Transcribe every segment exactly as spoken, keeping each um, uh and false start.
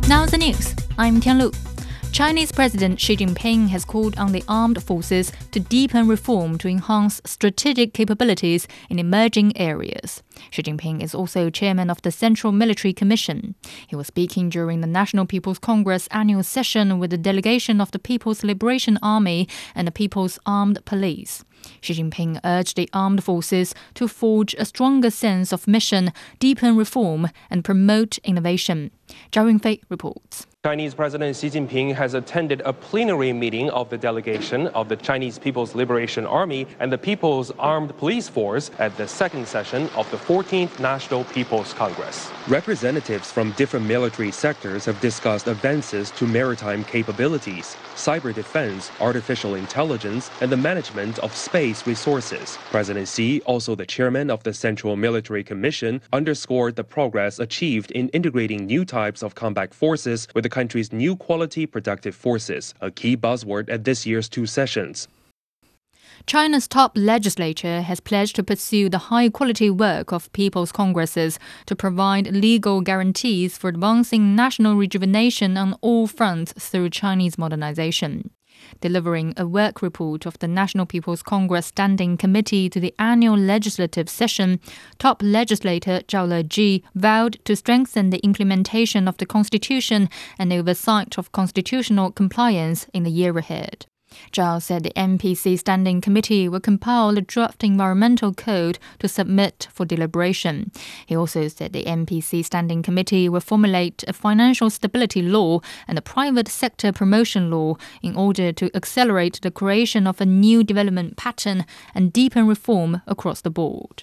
Now the news. I'm Tianlu. Chinese President Xi Jinping has called on the armed forces to deepen reform to enhance strategic capabilities in emerging areas. Xi Jinping is also chairman of the Central Military Commission. He was speaking during the National People's Congress annual session with a delegation of the People's Liberation Army and the People's Armed Police. Xi Jinping urged the armed forces to forge a stronger sense of mission, deepen reform, and promote innovation. Zhao Yunfei reports. Chinese President Xi Jinping has attended a plenary meeting of the delegation of the Chinese People's Liberation Army and the People's Armed Police Force at the second session of the fourteenth National People's Congress. Representatives from different military sectors have discussed advances to maritime capabilities, cyber defense, artificial intelligence, and the management of space resources. President Xi, also the chairman of the Central Military Commission, underscored the progress achieved in integrating new types of combat forces with the country's new quality productive forces, a key buzzword at this year's two sessions. China's top legislature has pledged to pursue the high-quality work of people's congresses to provide legal guarantees for advancing national rejuvenation on all fronts through Chinese modernization. Delivering a work report of the National People's Congress Standing Committee to the annual legislative session, top legislator Zhao Leji vowed to strengthen the implementation of the Constitution and oversight of constitutional compliance in the year ahead. Zhao said the N P C Standing Committee will compile a draft environmental code to submit for deliberation. He also said the N P C Standing Committee will formulate a financial stability law and a private sector promotion law in order to accelerate the creation of a new development pattern and deepen reform across the board.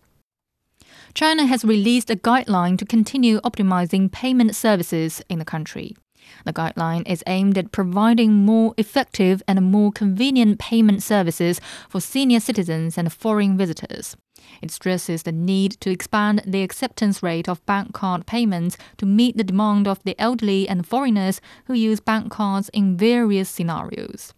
China has released a guideline to continue optimizing payment services in the country. The guideline is aimed at providing more effective and more convenient payment services for senior citizens and foreign visitors. It stresses the need to expand the acceptance rate of bank card payments to meet the demand of the elderly and foreigners who use bank cards in various scenarios.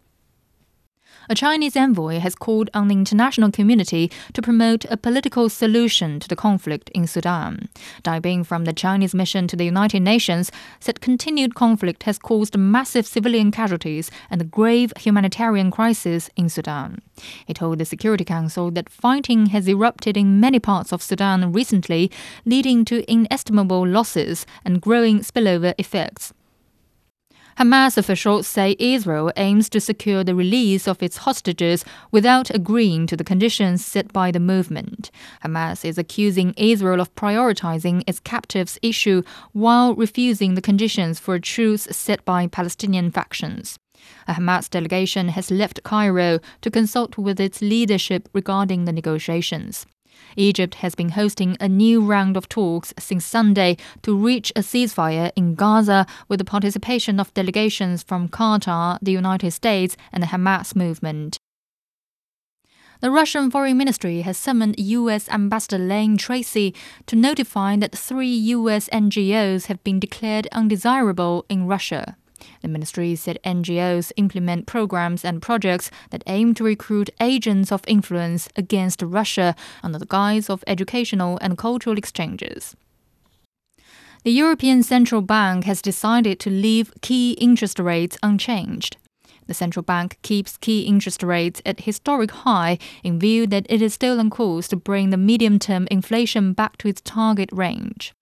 A Chinese envoy has called on the international community to promote a political solution to the conflict in Sudan. Dai Bing from the Chinese mission to the United Nations said continued conflict has caused massive civilian casualties and a grave humanitarian crisis in Sudan. He told the Security Council that fighting has erupted in many parts of Sudan recently, leading to inestimable losses and growing spillover effects. Hamas officials say Israel aims to secure the release of its hostages without agreeing to the conditions set by the movement. Hamas is accusing Israel of prioritizing its captives issue while refusing the conditions for a truce set by Palestinian factions. A Hamas delegation has left Cairo to consult with its leadership regarding the negotiations. Egypt has been hosting a new round of talks since Sunday to reach a ceasefire in Gaza with the participation of delegations from Qatar, the United States, and the Hamas movement. The Russian Foreign Ministry has summoned U S Ambassador Lane Tracy to notify that three U S N G Os have been declared undesirable in Russia. The ministry said N G Os implement programs and projects that aim to recruit agents of influence against Russia under the guise of educational and cultural exchanges. The European Central Bank has decided to leave key interest rates unchanged. The central bank keeps key interest rates at historic high in view that it is still on course to bring the medium-term inflation back to its target range.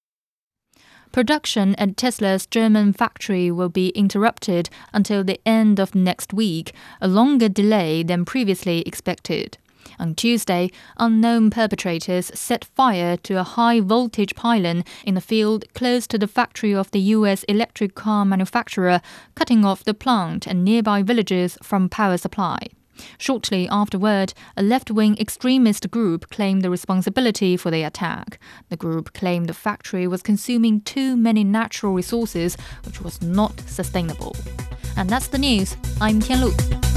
Production at Tesla's German factory will be interrupted until the end of next week, a longer delay than previously expected. On Tuesday, unknown perpetrators set fire to a high-voltage pylon in a field close to the factory of the U S electric car manufacturer, cutting off the plant and nearby villages from power supply. Shortly afterward, a left-wing extremist group claimed the responsibility for the attack. The group claimed the factory was consuming too many natural resources, which was not sustainable. And that's the news. I'm Tianlu.